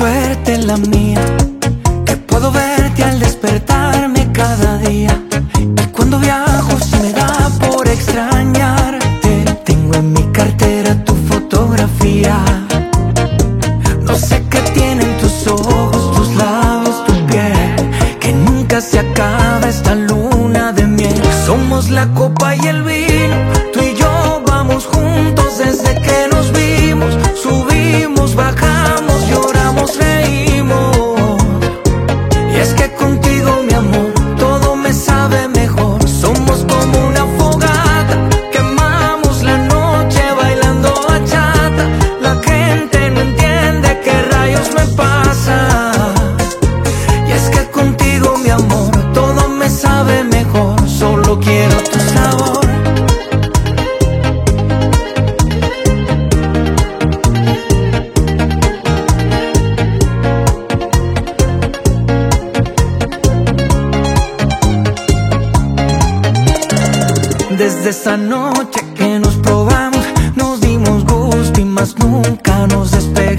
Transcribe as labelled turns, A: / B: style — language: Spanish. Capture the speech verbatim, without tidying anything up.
A: suerte la mía, que puedo verte al despertarme cada día. Y cuando viajo se me da por extrañarte. Tengo en mi cartera tu fotografía. No sé qué tienen tus ojos, tus labios, tu piel, que nunca se acaba esta luna de miel. Somos la copa y el vino, tú y yo vamos juntos desde que nos vimos. Subimos, bajamos, lloramos, reímos. Y es que contigo, mi amor, todo me sabe mejor. Somos como una fogata, quemamos la noche bailando bachata. La gente no entiende qué rayos me pasa. Y es que contigo, mi amor, todo me sabe mejor. Solo quiero tu sabor. Desde esa noche que nos probamos, nos dimos gusto y más nunca nos despegamos.